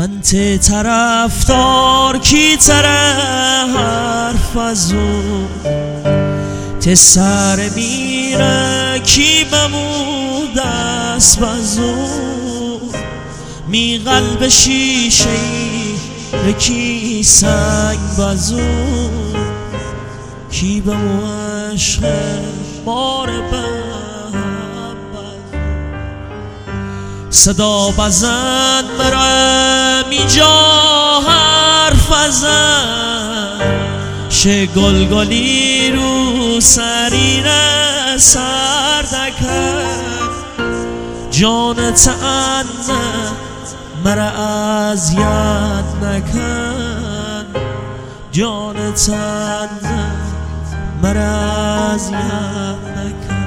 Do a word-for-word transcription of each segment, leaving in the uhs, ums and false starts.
من ته طرفدار کی تره حرف از اون ته سر میره کی بمود دست بزون می قلب شیشه ای کی سنگ بزون کی بمو عشق بار بهم صدا بزن مرم اینجا حرف ازن شه گلگلی رو سرین سردکن جان تنه مرا اذیت نکن جان تنه مرا اذیت نکن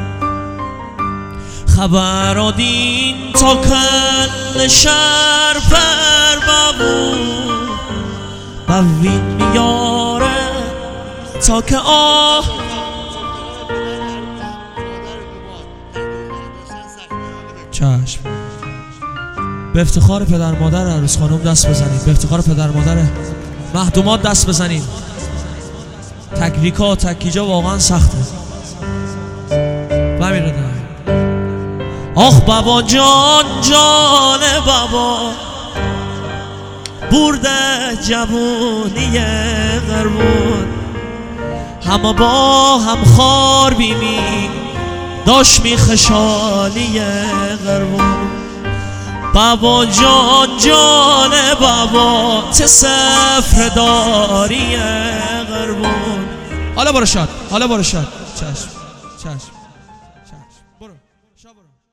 خبر آدین تا کل شهر پر ببون بوین میاره تا که آه چشم به افتخار پدر مادر عروس خانم دست بزنید، به افتخار پدر مادر مهدومات دست بزنید. تکریکا تکیجا واقعا سخته. بمیره ده آخ بابا جان جان بابا برده جوونی قربون همه با هم خار بیمی داشت می خشالی قربون بابا جان جان بابا چه سفر داری قربون حالا برو شاد حالا برو شاد چشم چشم چشم برو شاد برو